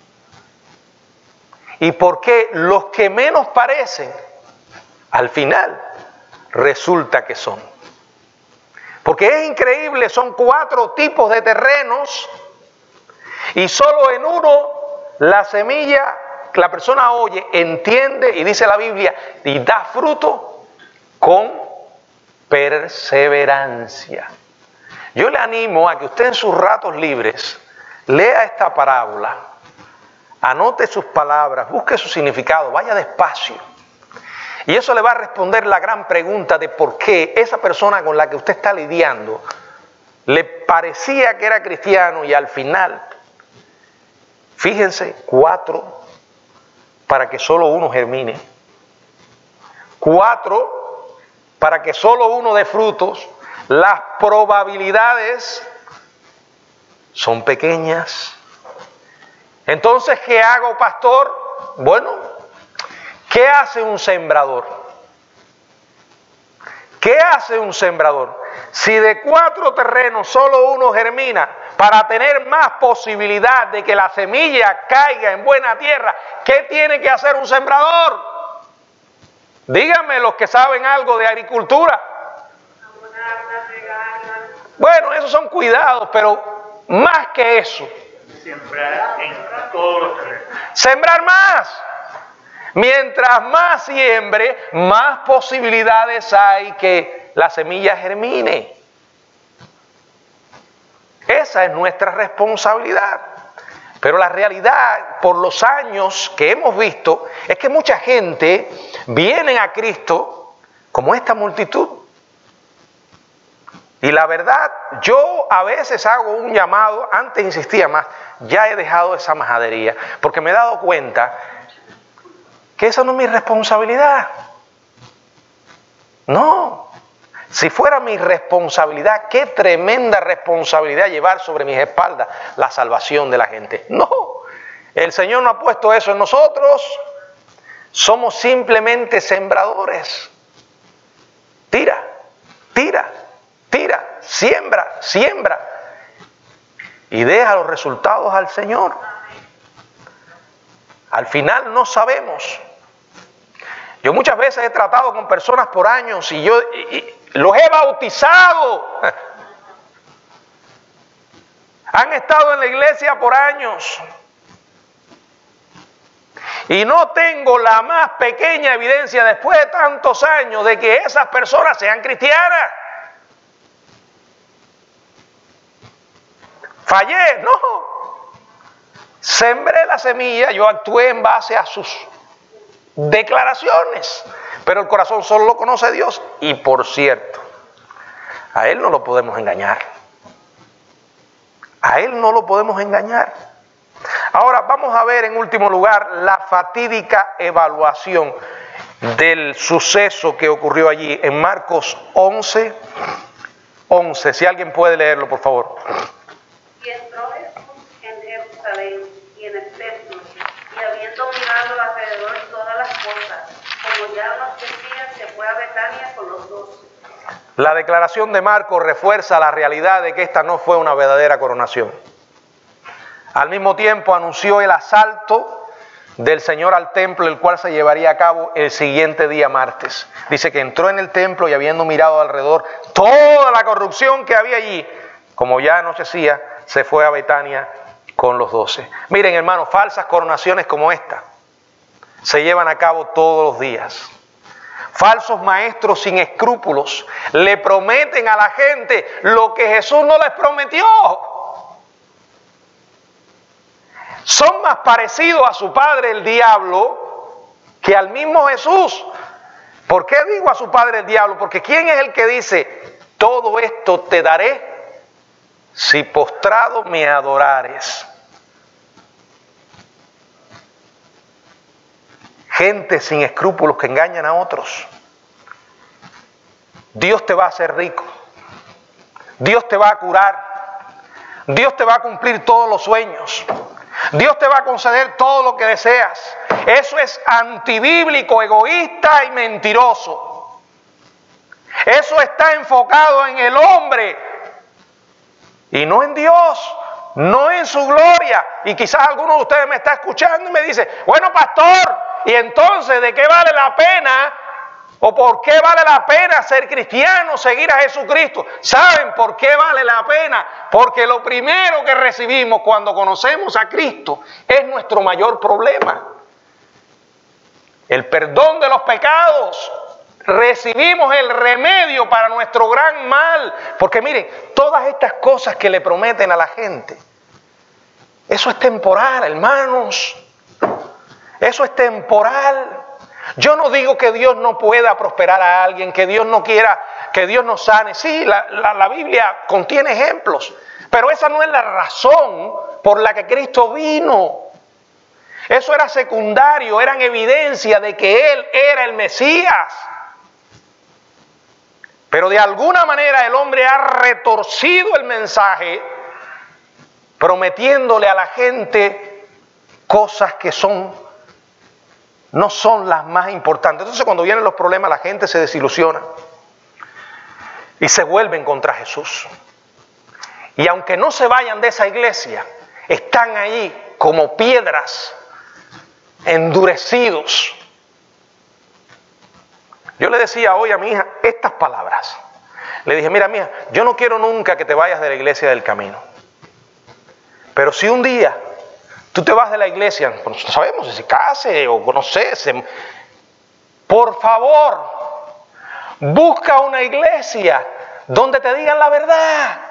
Y por qué los que menos parecen, al final, resulta que son. Porque es increíble, son cuatro tipos de terrenos y solo en uno la semilla que la persona oye, entiende y dice la Biblia y da fruto con perseverancia. Yo le animo a que usted en sus ratos libres lea esta parábola, anote sus palabras, busque su significado, vaya despacio. Y eso le va a responder la gran pregunta de por qué esa persona con la que usted está lidiando le parecía que era cristiano y al final, fíjense, cuatro para que solo uno germine, cuatro para que solo uno dé frutos. Las probabilidades son pequeñas. Entonces, ¿qué hago, pastor? Bueno, ¿qué hace un sembrador? ¿Qué hace un sembrador? Si de cuatro terrenos solo uno germina, para tener más posibilidad de que la semilla caiga en buena tierra, ¿qué tiene que hacer un sembrador? Díganme los que saben algo de agricultura. Bueno, esos son cuidados, pero más que eso. Sembrar en todos los terrenos. Sembrar más. Mientras más siembre, más posibilidades hay que la semilla germine. Esa es nuestra responsabilidad. Pero la realidad, por los años que hemos visto, es que mucha gente viene a Cristo como esta multitud. Y la verdad, yo a veces hago un llamado, antes insistía más, ya he dejado esa majadería, porque me he dado cuenta que esa no es mi responsabilidad. No. Si fuera mi responsabilidad, qué tremenda responsabilidad llevar sobre mis espaldas la salvación de la gente. No. El Señor no ha puesto eso en nosotros. Somos simplemente sembradores. Tira, tira, tira, siembra, siembra. Y deja los resultados al Señor. Al final no sabemos. Yo muchas veces he tratado con personas por años y yo y, y los he bautizado. Han estado en la iglesia por años. Y no tengo la más pequeña evidencia después de tantos años de que esas personas sean cristianas. Fallé, no. Sembré la semilla, yo actué en base a sus declaraciones, pero el corazón solo lo conoce Dios. Y por cierto, a Él no lo podemos engañar. A Él no lo podemos engañar. Ahora vamos a ver en último lugar la fatídica evaluación del suceso que ocurrió allí en Marcos once, once. Si alguien puede leerlo, por favor. Y entró Jesús en Jerusalén y en el templo, y habiendo mirado alrededor todas las cosas, como ya nos decían, se fue a Betania con los doce. La declaración de Marcos refuerza la realidad de que esta no fue una verdadera coronación. Al mismo tiempo anunció el asalto del Señor al templo, el cual se llevaría a cabo el siguiente día martes. Dice que entró en el templo y habiendo mirado alrededor toda la corrupción que había allí, como ya anochecía, se fue a Betania con los doce. Miren, hermanos, falsas coronaciones como esta se llevan a cabo todos los días. Falsos maestros sin escrúpulos le prometen a la gente lo que Jesús no les prometió. Son más parecidos a su padre el diablo que al mismo Jesús. ¿Por qué digo a su padre el diablo? Porque ¿quién es el que dice, todo esto te daré si postrado me adorares? Gente sin escrúpulos que engañan a otros. Dios te va a hacer rico. Dios te va a curar. Dios te va a cumplir todos los sueños. Dios te va a conceder todo lo que deseas. Eso es antibíblico, egoísta y mentiroso. Eso está enfocado en el hombre y no en Dios, no en su gloria. Y quizás alguno de ustedes me está escuchando y me dice, bueno, pastor, ¿y entonces de qué vale la pena o por qué vale la pena ser cristiano, seguir a Jesucristo? ¿Saben por qué vale la pena? Porque lo primero que recibimos cuando conocemos a Cristo es nuestro mayor problema. El perdón de los pecados. Recibimos el remedio para nuestro gran mal. Porque miren, todas estas cosas que le prometen a la gente, eso es temporal, hermanos. Eso es temporal. Yo no digo que Dios no pueda prosperar a alguien, que Dios no quiera, que Dios nos sane. Sí, la, la, la Biblia contiene ejemplos, pero esa no es la razón por la que Cristo vino. Eso era secundario, eran evidencia de que Él era el Mesías. Pero de alguna manera el hombre ha retorcido el mensaje, prometiéndole a la gente cosas que son, no son las más importantes. Entonces cuando vienen los problemas la gente se desilusiona y se vuelven contra Jesús. Y aunque no se vayan de esa iglesia, están ahí como piedras, endurecidos. Yo le decía hoy a mi hija estas palabras. Le dije, mira, mija, yo no quiero nunca que te vayas de la iglesia del camino. Pero si un día tú te vas de la iglesia, no sabemos si se case o no sé, se... por favor, busca una iglesia donde te digan la verdad.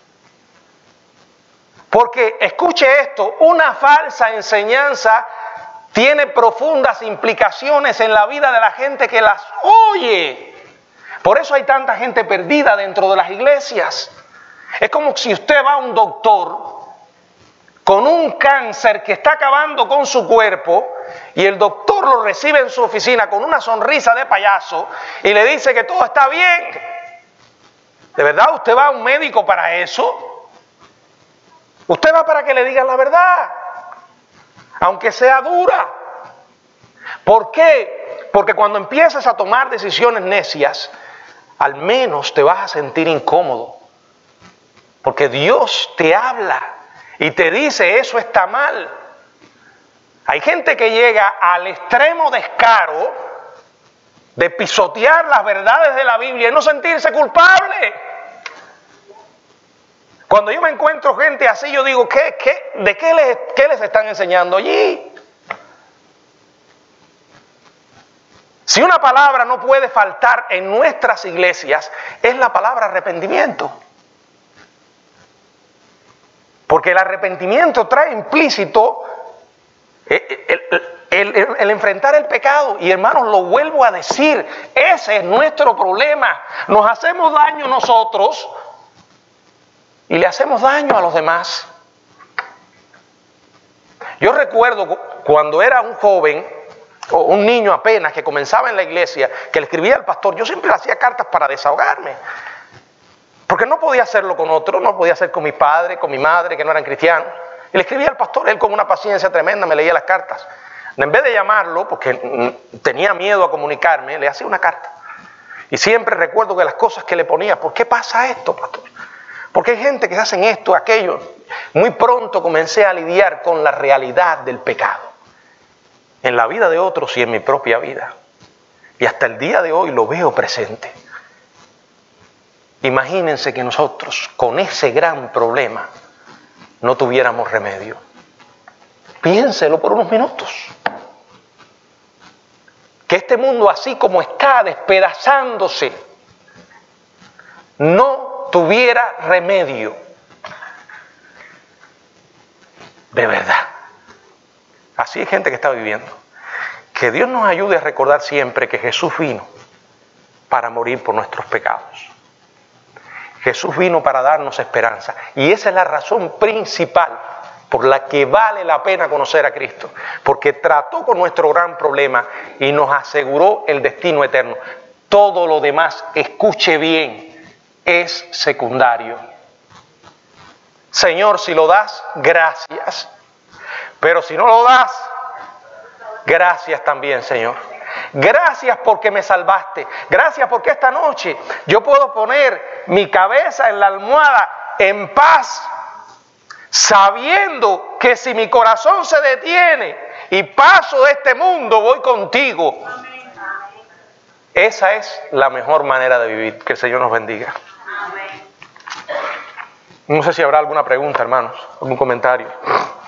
Porque, escuche esto, una falsa enseñanza tiene profundas implicaciones en la vida de la gente que las oye. Por eso hay tanta gente perdida dentro de las iglesias. Es como si usted va a un doctor con un cáncer que está acabando con su cuerpo, y el doctor lo recibe en su oficina con una sonrisa de payaso y le dice que todo está bien. ¿De verdad usted va a un médico para eso? Usted va para que le digan la verdad, aunque sea dura. ¿Por qué? Porque cuando empiezas a tomar decisiones necias, al menos te vas a sentir incómodo. Porque Dios te habla y te dice eso está mal. Hay gente que llega al extremo descaro de pisotear las verdades de la Biblia y no sentirse culpable. Cuando yo me encuentro gente así, yo digo, ¿qué, qué, ¿de qué les, qué les están enseñando allí? Si una palabra no puede faltar en nuestras iglesias, es la palabra arrepentimiento. Porque el arrepentimiento trae implícito el, el, el, el, el enfrentar el pecado. Y hermanos, lo vuelvo a decir, ese es nuestro problema. Nos hacemos daño nosotros y le hacemos daño a los demás. Yo recuerdo cuando era un joven, o un niño apenas que comenzaba en la iglesia, que le escribía al pastor, yo siempre le hacía cartas para desahogarme. Porque no podía hacerlo con otros, no podía hacer con mi padre, con mi madre, que no eran cristianos. Y le escribía al pastor, él con una paciencia tremenda me leía las cartas. En vez de llamarlo, porque tenía miedo a comunicarme, le hacía una carta. Y siempre recuerdo que las cosas que le ponía, ¿por qué pasa esto, pastor? Porque hay gente que hacen esto, aquello. Muy pronto comencé a lidiar con la realidad del pecado. En la vida de otros y en mi propia vida. Y hasta el día de hoy lo veo presente. Imagínense que nosotros, con ese gran problema, no tuviéramos remedio. Piénselo por unos minutos. Que este mundo, así como está despedazándose, no tuviera remedio. De verdad. Así hay gente que está viviendo. Que Dios nos ayude a recordar siempre que Jesús vino para morir por nuestros pecados. Jesús vino para darnos esperanza. Y esa es la razón principal por la que vale la pena conocer a Cristo. Porque trató con nuestro gran problema y nos aseguró el destino eterno. Todo lo demás, escuche bien, es secundario. Señor, si lo das, gracias. Pero si no lo das, gracias también, Señor. Gracias porque me salvaste. Gracias porque esta noche yo puedo poner mi cabeza en la almohada en paz, sabiendo que si mi corazón se detiene y paso de este mundo, voy contigo. Esa es la mejor manera de vivir. Que el Señor nos bendiga. No sé si habrá alguna pregunta, hermanos, algún comentario.